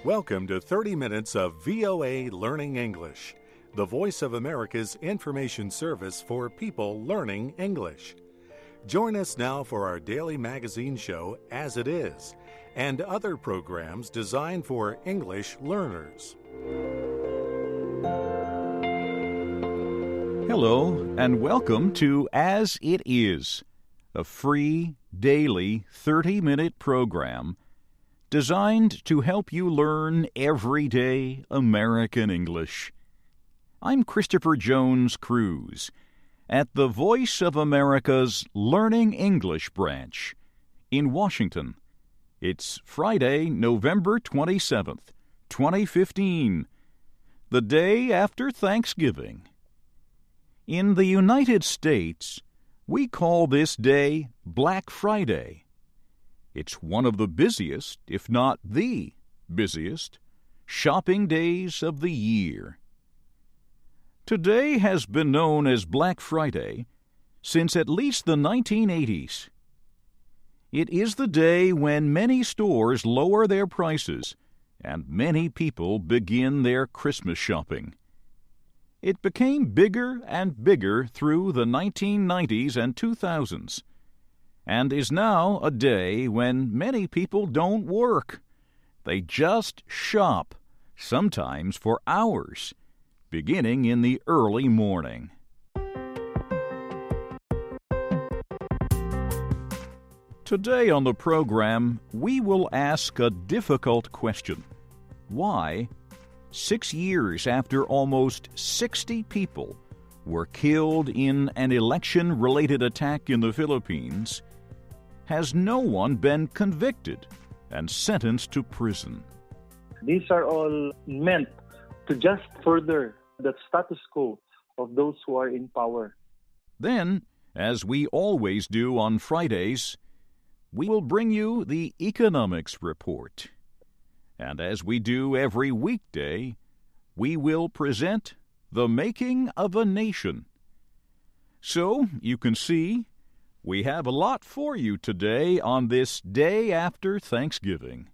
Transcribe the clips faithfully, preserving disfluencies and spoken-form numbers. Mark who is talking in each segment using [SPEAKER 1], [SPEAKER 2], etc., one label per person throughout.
[SPEAKER 1] Welcome to thirty minutes of V O A Learning English, the voice of America's information service for people learning English. Join us now for our daily magazine show, As It Is, and other programs designed for English learners.
[SPEAKER 2] Hello, and welcome to As It Is, a free, daily, thirty-minute program designed to help you learn everyday American English. I'm Christopher Jones Cruz at the Voice of America's Learning English branch in Washington. It's Friday, November twenty-seventh, twenty fifteen, the day after Thanksgiving. In the United States, we call this day Black Friday. It's one of the busiest, if not the busiest, shopping days of the year. Today has been known as Black Friday since at least the nineteen eighties. It is the day when many stores lower their prices and many people begin their Christmas shopping. It became bigger and bigger through the nineteen nineties and two thousands, and is now a day when many people don't work. They just shop, sometimes for hours, beginning in the early morning. Today on the program, we will ask a difficult question. Why, six years after almost sixty people were killed in an election-related attack in the Philippines, has no one been convicted and sentenced to prison?
[SPEAKER 3] These are all meant to just further the status quo of those who are in power.
[SPEAKER 2] Then, as we always do on Fridays, we will bring you the Economics Report. And as we do every weekday, we will present The Making of a Nation. So, you can see, we have a lot for you today on this day after Thanksgiving.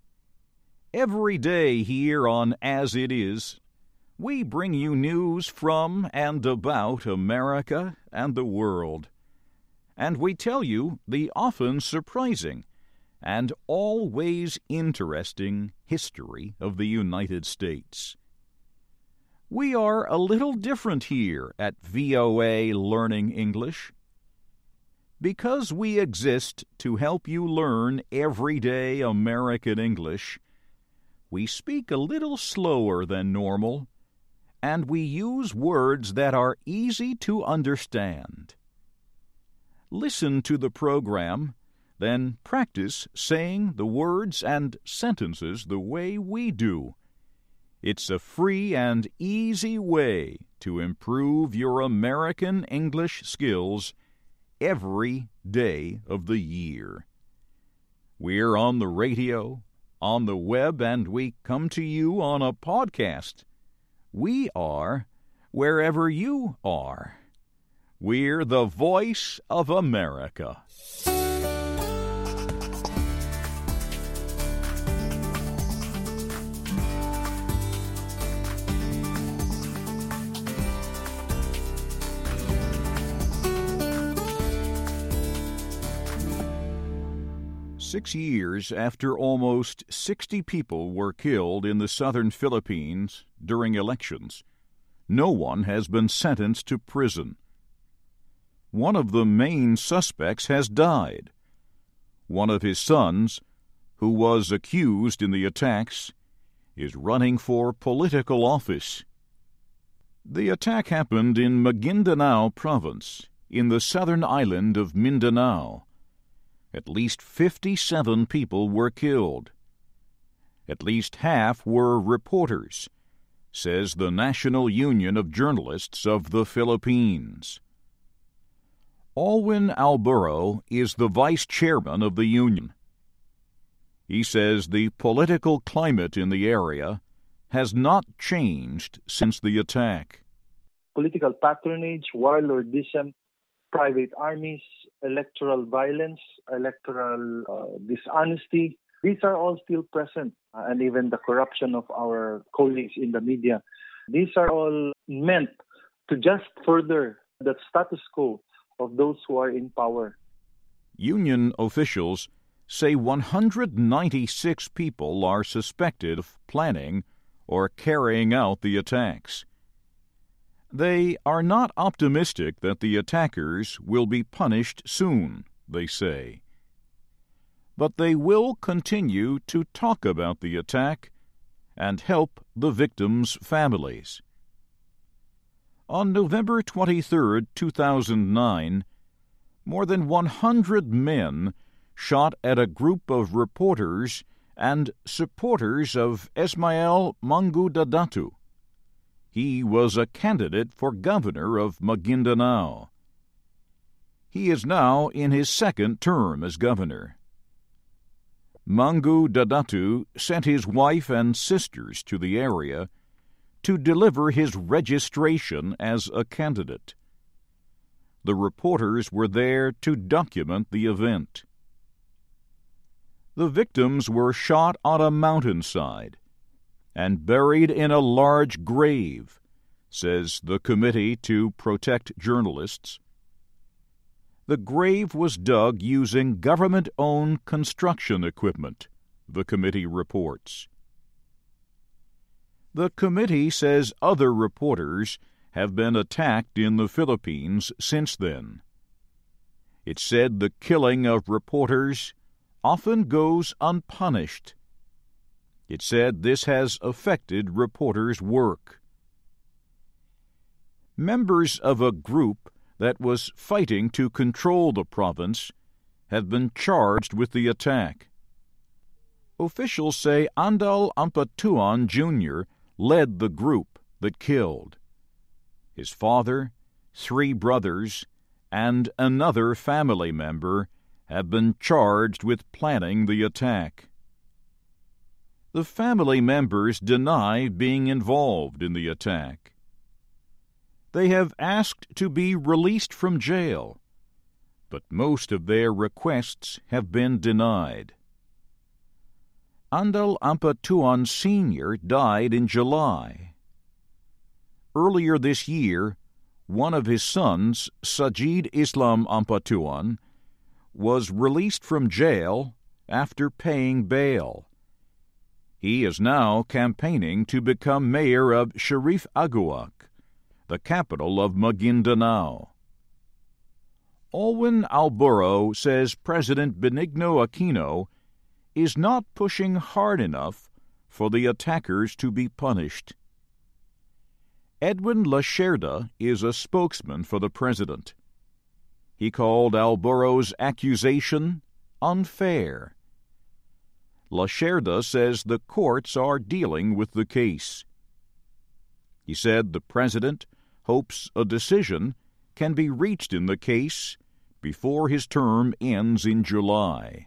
[SPEAKER 2] Every day here on As It Is, we bring you news from and about America and the world. And we tell you the often surprising and always interesting history of the United States. We are a little different here at V O A Learning English. Because we exist to help you learn everyday American English, we speak a little slower than normal, and we use words that are easy to understand. Listen to the program, then practice saying the words and sentences the way we do. It's a free and easy way to improve your American English skills every day of the year. We're on the radio, on the web, and we come to you on a podcast. We are wherever you are. We're the Voice of America. Six years after almost sixty people were killed in the southern Philippines during elections, no one has been sentenced to prison. One of the main suspects has died. One of his sons, who was accused in the attacks, is running for political office. The attack happened in Maguindanao province, in the southern island of Mindanao. At least fifty-seven people were killed. At least half were reporters, says the National Union of Journalists of the Philippines. Alwin Alburo is the vice chairman of the union. He says the political climate in the area has not changed since the attack.
[SPEAKER 3] Political patronage, warlordism, private armies, electoral violence, electoral uh, dishonesty, These are all still present, uh, and even the corruption of our colleagues in the media. These are all meant to just further the status quo of those who are in power.
[SPEAKER 2] Union officials say one hundred ninety-six people are suspected of planning or carrying out the attacks. They are not optimistic that the attackers will be punished soon, they say. But they will continue to talk about the attack and help the victims' families. On November twenty-third, two thousand nine, more than one hundred men shot at a group of reporters and supporters of Ismael Mangu Dadatu. He was a candidate for governor of Maguindanao. He is now in his second term as governor. Mangu Dadatu sent his wife and sisters to the area to deliver his registration as a candidate. The reporters were there to document the event. The victims were shot on a mountainside and buried in a large grave, says the Committee to Protect Journalists. The grave was dug using government-owned construction equipment, the committee reports. The committee says other reporters have been attacked in the Philippines since then. It said the killing of reporters often goes unpunished. It said this has affected reporters' work. Members of a group that was fighting to control the province have been charged with the attack. Officials say Andal Ampatuan Junior led the group that killed. His father, three brothers, and another family member have been charged with planning the attack. The family members deny being involved in the attack. They have asked to be released from jail, but most of their requests have been denied. Andal Ampatuan Senior died in July. Earlier this year, one of his sons, Sajid Islam Ampatuan, was released from jail after paying bail. He is now campaigning to become mayor of Sharif Aguak, the capital of Maguindanao. Alwin Alburo says President Benigno Aquino is not pushing hard enough for the attackers to be punished. Edwin Lacerda is a spokesman for the president. He called Alburo's accusation unfair. Lacerda says the courts are dealing with the case. He said the president hopes a decision can be reached in the case before his term ends in July.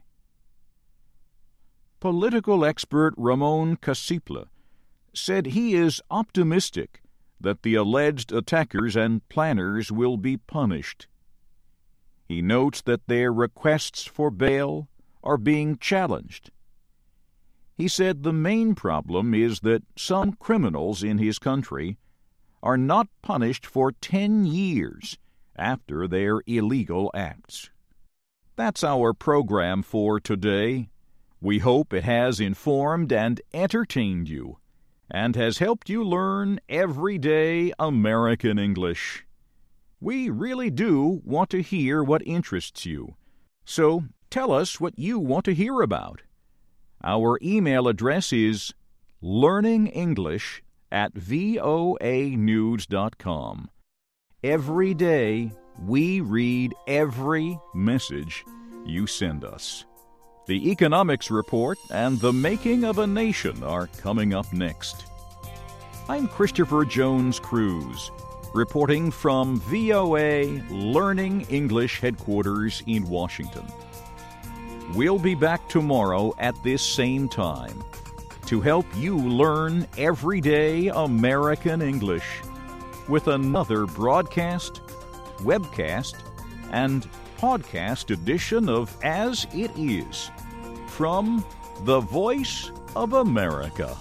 [SPEAKER 2] Political expert Ramon Casiple said he is optimistic that the alleged attackers and planners will be punished. He notes that their requests for bail are being challenged. He said the main problem is that some criminals in his country are not punished for ten years after their illegal acts. That's our program for today. We hope it has informed and entertained you and has helped you learn everyday American English. We really do want to hear what interests you, so tell us what you want to hear about. Our email address is learningenglish at voa news dot com. Every day, we read every message you send us. The Economics Report and The Making of a Nation are coming up next. I'm Christopher Jones Cruz, reporting from V O A Learning English headquarters in Washington. We'll be back tomorrow at this same time to help you learn everyday American English with another broadcast, webcast, and podcast edition of As It Is from the voice of America.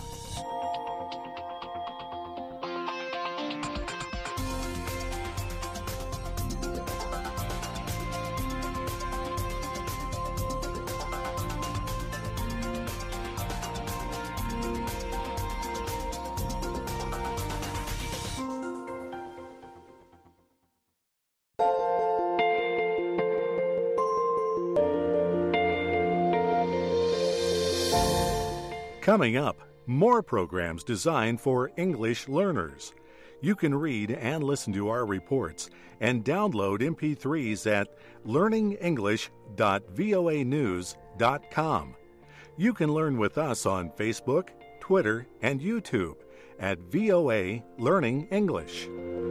[SPEAKER 1] Coming up, more programs designed for English learners. You can read and listen to our reports and download M P threes at learning english dot voa news dot com. You can learn with us on Facebook, Twitter, and YouTube at V O A Learning English.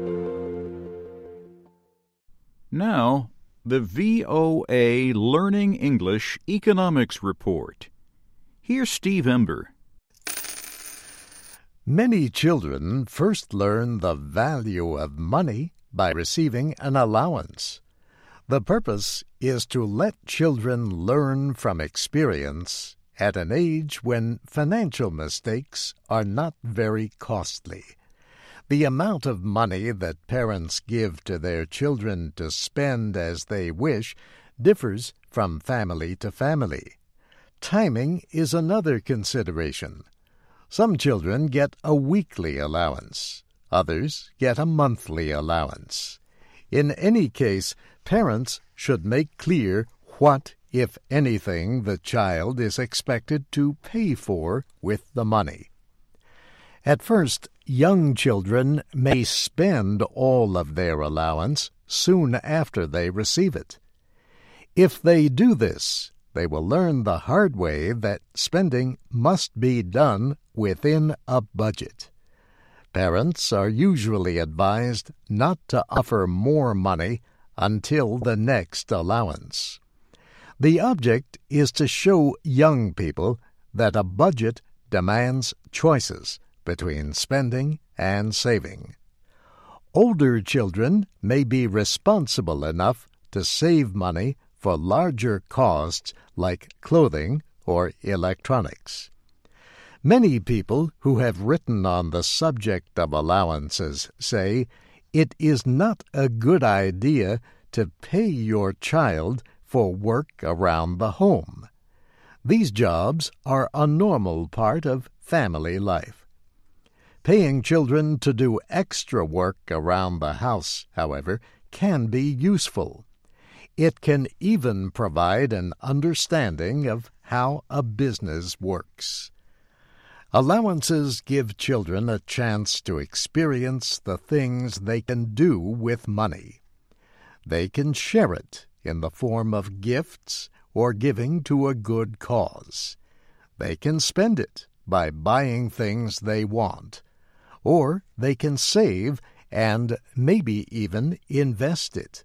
[SPEAKER 2] Now, the V O A Learning English Economics Report. Here's Steve Ember.
[SPEAKER 4] Many children first learn the value of money by receiving an allowance. The purpose is to let children learn from experience at an age when financial mistakes are not very costly. The amount of money that parents give to their children to spend as they wish differs from family to family. Timing is another consideration. Some children get a weekly allowance. Others get a monthly allowance. In any case, parents should make clear what, if anything, the child is expected to pay for with the money. At first, young children may spend all of their allowance soon after they receive it. If they do this, they will learn the hard way that spending must be done within a budget. Parents are usually advised not to offer more money until the next allowance. The object is to show young people that a budget demands choices between spending and saving. Older children may be responsible enough to save money for larger costs like clothing or electronics. Many people who have written on the subject of allowances say it is not a good idea to pay your child for work around the home. These jobs are a normal part of family life. Paying children to do extra work around the house, however, can be useful. It can even provide an understanding of how a business works. Allowances give children a chance to experience the things they can do with money. They can share it in the form of gifts or giving to a good cause. They can spend it by buying things they want, or they can save and maybe even invest it.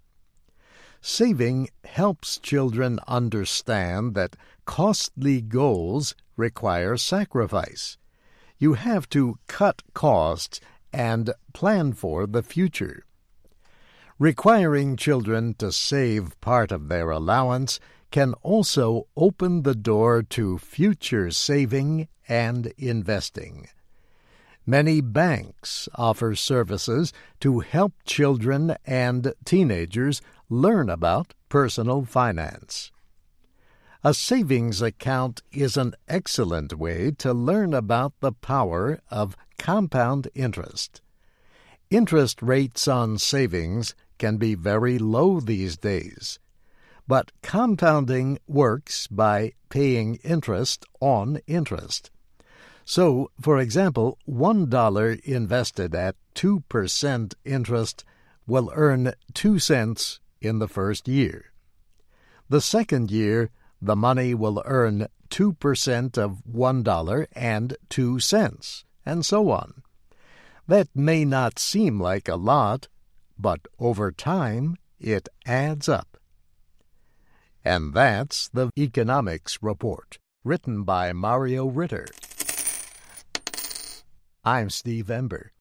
[SPEAKER 4] Saving helps children understand that costly goals require sacrifice. You have to cut costs and plan for the future. Requiring children to save part of their allowance can also open the door to future saving and investing. Many banks offer services to help children and teenagers learn about personal finance. A savings account is an excellent way to learn about the power of compound interest. Interest rates on savings can be very low these days, but compounding works by paying interest on interest. So, for example, one dollar invested at two percent interest will earn two cents in the first year. The second year, the money will earn two percent of one dollar and two cents, and so on. That may not seem like a lot, but over time it adds up. And that's the Economics Report, written by Mario Ritter. I'm Steve Ember.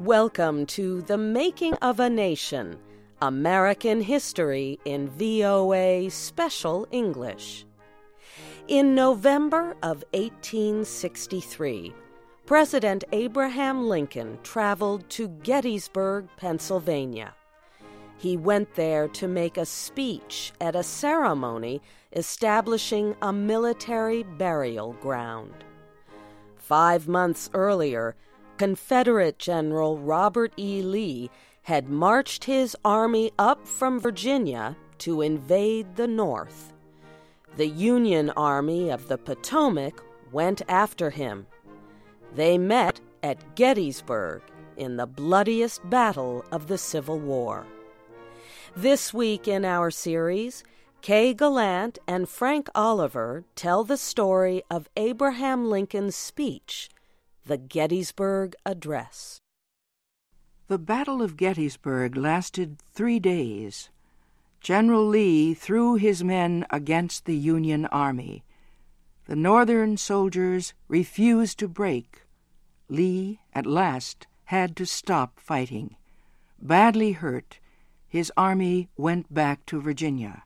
[SPEAKER 5] Welcome to The Making of a Nation, American History in V O A Special English. In November of eighteen sixty-three, President Abraham Lincoln traveled to Gettysburg, Pennsylvania. He went there to make a speech at a ceremony establishing a military burial ground. Five months earlier, Confederate General Robert E. Lee had marched his army up from Virginia to invade the North. The Union Army of the Potomac went after him. They met at Gettysburg in the bloodiest battle of the Civil War. This week in our series, Kay Gallant and Frank Oliver tell the story of Abraham Lincoln's speech, the Gettysburg Address.
[SPEAKER 6] The Battle of Gettysburg lasted three days. General Lee threw his men against the Union Army. The Northern soldiers refused to break. Lee, at last, had to stop fighting. Badly hurt, his army went back to Virginia.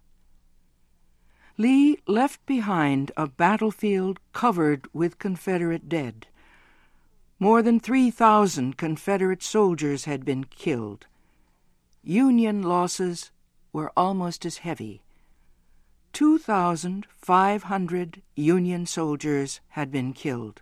[SPEAKER 6] Lee left behind a battlefield covered with Confederate dead. More than three thousand Confederate soldiers had been killed. Union losses were almost as heavy. two thousand five hundred Union soldiers had been killed.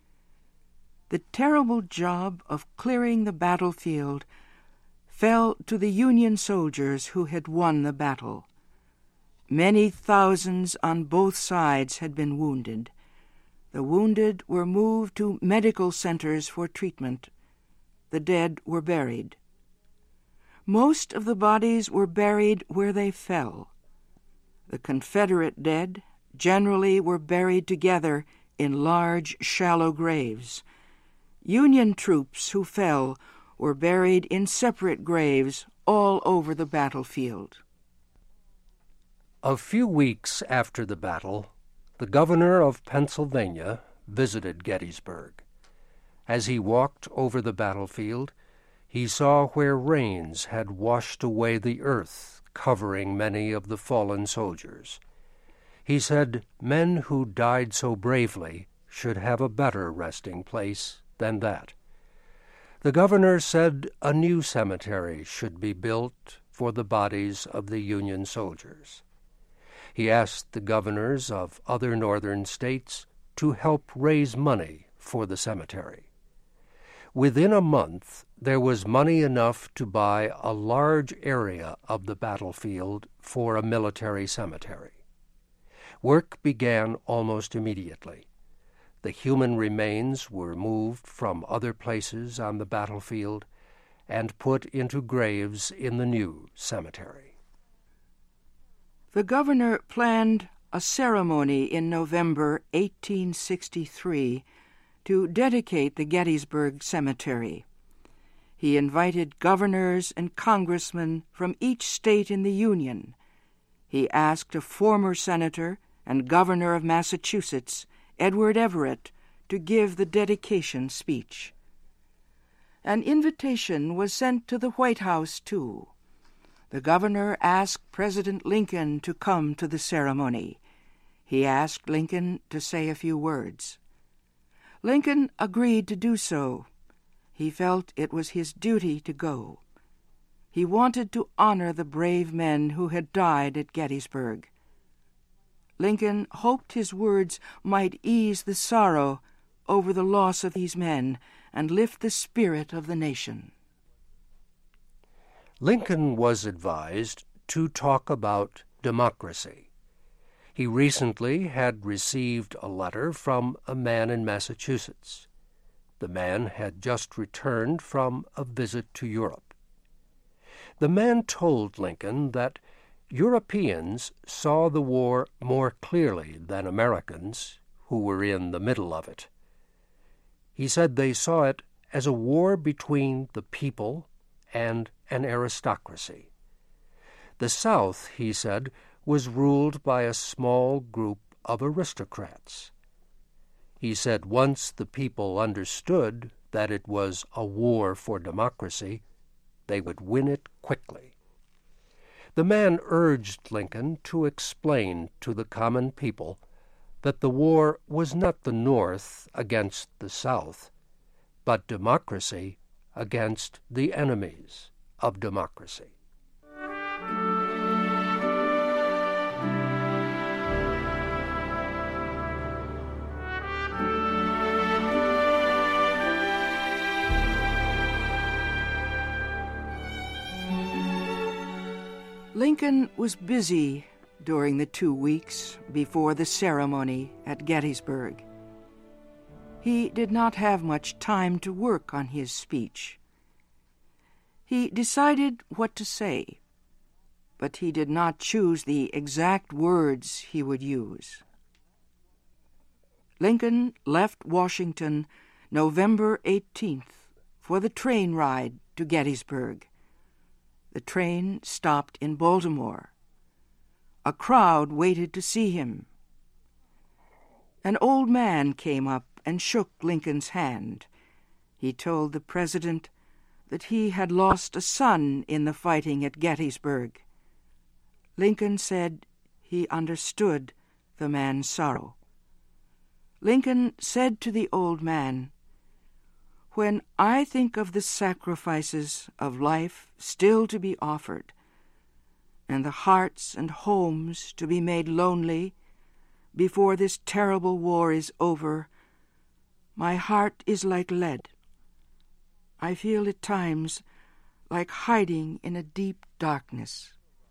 [SPEAKER 6] The terrible job of clearing the battlefield fell to the Union soldiers who had won the battle. Many thousands on both sides had been wounded. The wounded were moved to medical centers for treatment. The dead were buried. Most of the bodies were buried where they fell. The Confederate dead generally were buried together in large, shallow graves. Union troops who fell were buried in separate graves all over the battlefield.
[SPEAKER 7] A few weeks after the battle, the governor of Pennsylvania visited Gettysburg. As he walked over the battlefield, he saw where rains had washed away the earth, covering many of the fallen soldiers. He said men who died so bravely should have a better resting place than that. The governor said a new cemetery should be built for the bodies of the Union soldiers. He asked the governors of other northern states to help raise money for the cemetery. Within a month, there was money enough to buy a large area of the battlefield for a military cemetery. Work began almost immediately. The human remains were moved from other places on the battlefield and put into graves in the new cemetery.
[SPEAKER 6] The governor planned a ceremony in November eighteen sixty-three to dedicate the Gettysburg Cemetery. He invited governors and congressmen from each state in the Union. He asked a former senator and governor of Massachusetts, Edward Everett, to give the dedication speech. An invitation was sent to the White House, too. The governor asked President Lincoln to come to the ceremony. He asked Lincoln to say a few words. Lincoln agreed to do so. He felt it was his duty to go. He wanted to honor the brave men who had died at Gettysburg. Lincoln hoped his words might ease the sorrow over the loss of these men and lift the spirit of the nation.
[SPEAKER 7] Lincoln was advised to talk about democracy. He recently had received a letter from a man in Massachusetts. The man had just returned from a visit to Europe. The man told Lincoln that Europeans saw the war more clearly than Americans, who were in the middle of it. He said they saw it as a war between the people and an aristocracy. The South, he said, was ruled by a small group of aristocrats. He said once the people understood that it was a war for democracy, they would win it quickly. The man urged Lincoln to explain to the common people that the war was not the North against the South, but democracy against the enemies of democracy.
[SPEAKER 6] Lincoln was busy during the two weeks before the ceremony at Gettysburg. He did not have much time to work on his speech. He decided what to say, but he did not choose the exact words he would use. Lincoln left Washington November eighteenth for the train ride to Gettysburg. The train stopped in Baltimore. A crowd waited to see him. An old man came up and shook Lincoln's hand. He told the president that he had lost a son in the fighting at Gettysburg. Lincoln said he understood the man's sorrow. Lincoln said to the old man, "When I think of the sacrifices of life still to be offered, and the hearts and homes to be made lonely before this terrible war is over, my heart is like lead. I feel at times like hiding in a deep darkness."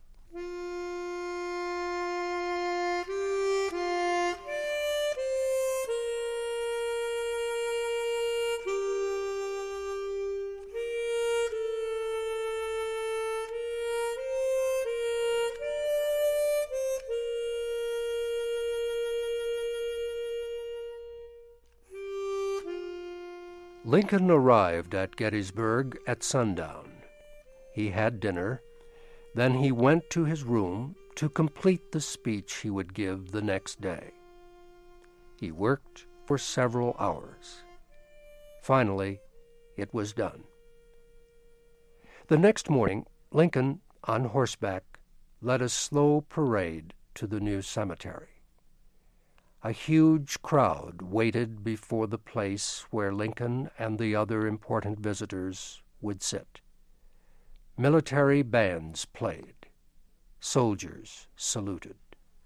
[SPEAKER 7] Lincoln arrived at Gettysburg at sundown. He had dinner. Then he went to his room to complete the speech he would give the next day. He worked for several hours. Finally, it was done. The next morning, Lincoln, on horseback, led a slow parade to the new cemetery. A huge crowd waited before the place where Lincoln and the other important visitors would sit. Military bands played. Soldiers saluted.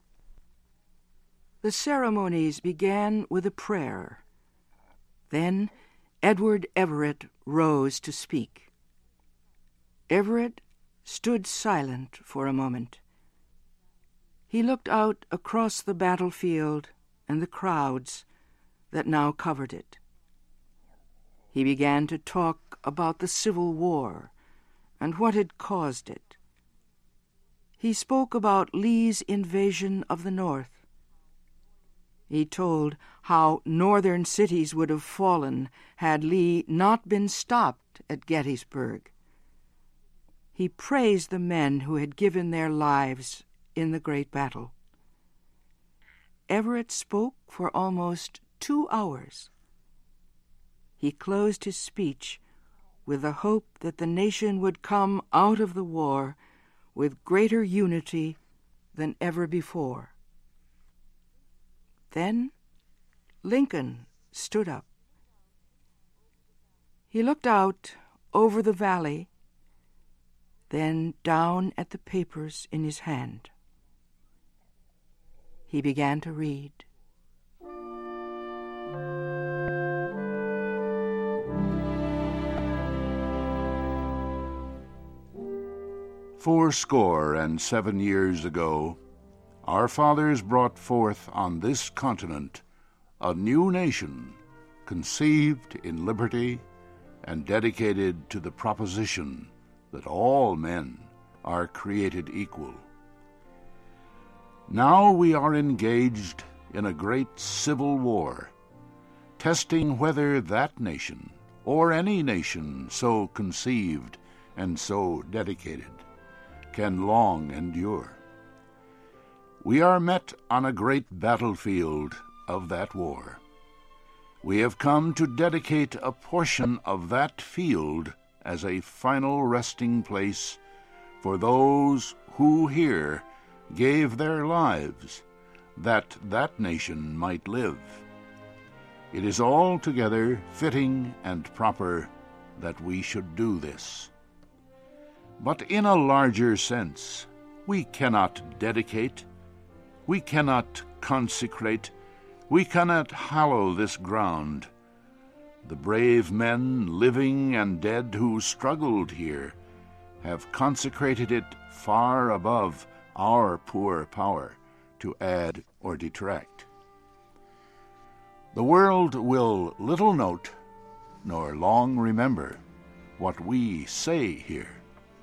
[SPEAKER 6] The ceremonies began with a prayer. Then Edward Everett rose to speak. Everett stood silent for a moment. He looked out across the battlefield and the crowds that now covered it. He began to talk about the Civil War and what had caused it. He spoke about Lee's invasion of the North. He told how northern cities would have fallen had Lee not been stopped at Gettysburg. He praised the men who had given their lives in the great battle. Everett spoke for almost two hours. He closed his speech with the hope that the nation would come out of the war with greater unity than ever before. Then Lincoln stood up. He looked out over the valley, then down at the papers in his hand. He began to read.
[SPEAKER 8] Fourscore and seven years ago, our fathers brought forth on this continent a new nation, conceived in liberty and dedicated to the proposition that all men are created equal. Now we are engaged in a great civil war, testing whether that nation, or any nation so conceived and so dedicated, can long endure. We are met on a great battlefield of that war. we have come to dedicate a portion of that field as a final resting place for those who here gave their lives that that nation might live. It is altogether fitting and proper that we should do this. But in a larger sense, we cannot dedicate, we cannot consecrate, we cannot hallow this ground. The brave men, living and dead, who struggled here, have consecrated it far above our poor power to add or detract. The world will little note, nor long remember, what we say here,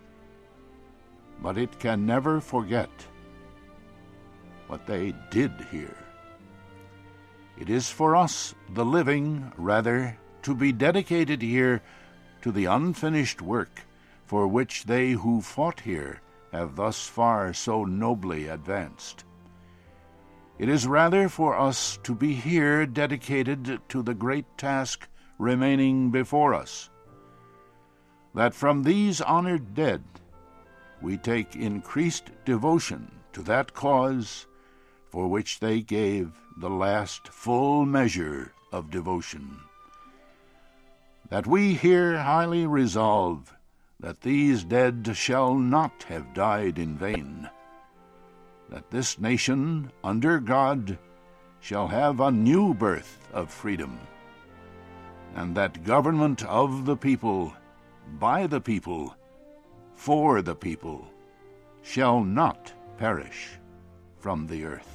[SPEAKER 8] but it can never forget what they did here. It is for us, the living, rather, to be dedicated here to the unfinished work for which they who fought here have thus far so nobly advanced. It is rather for us to be here dedicated to the great task remaining before us, that from these honored dead we take increased devotion to that cause for which they gave the last full measure of devotion. That we here highly resolve that these dead shall not have died in vain, that this nation, under God, shall have a new birth of freedom, and that government of the people, by the people, for the people, shall not perish from the earth.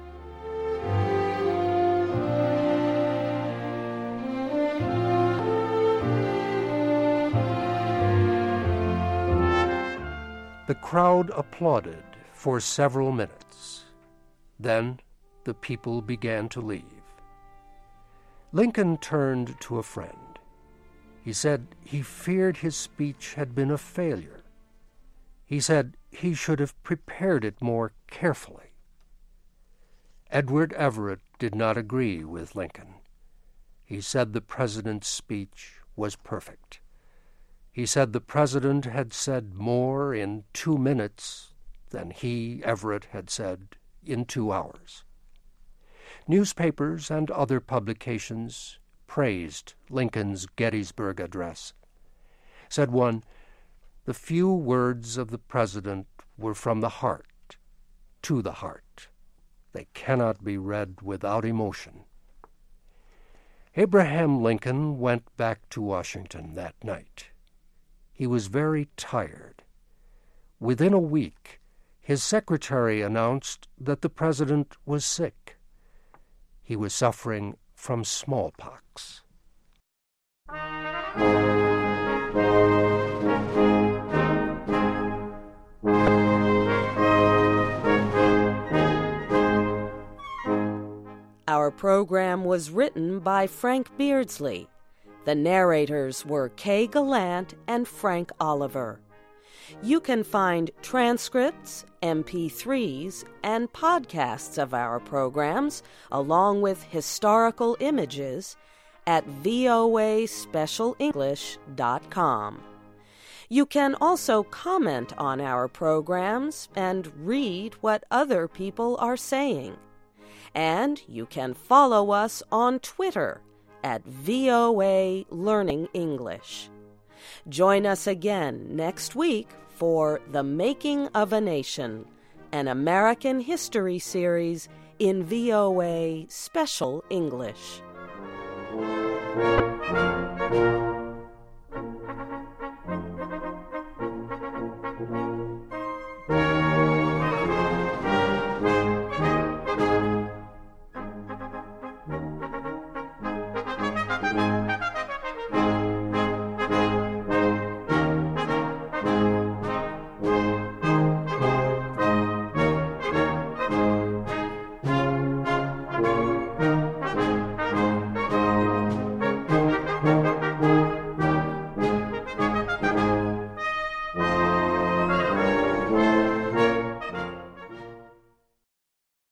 [SPEAKER 7] The crowd applauded for several minutes. Then the people began to leave. Lincoln turned to a friend. He said he feared his speech had been a failure. He said he should have prepared it more carefully. Edward Everett did not agree with Lincoln. He said the president's speech was perfect. He said the president had said more in two minutes than he, Everett, had said in two hours. Newspapers and other publications praised Lincoln's Gettysburg Address. Said one, "The few words of the president were from the heart, to the heart. They cannot be read without emotion." Abraham Lincoln went back to Washington that night. He was very tired. Within a week, his secretary announced that the president was sick. He was suffering from smallpox.
[SPEAKER 5] Our program was written by Frank Beardsley. The narrators were Kay Gallant and Frank Oliver. You can find transcripts, M P threes, and podcasts of our programs, along with historical images, at V O A special english dot com. You can also comment on our programs and read what other people are saying. And you can follow us on Twitter at V O A Learning English. Join us again next week for The Making of a Nation, an American history series in V O A Special English.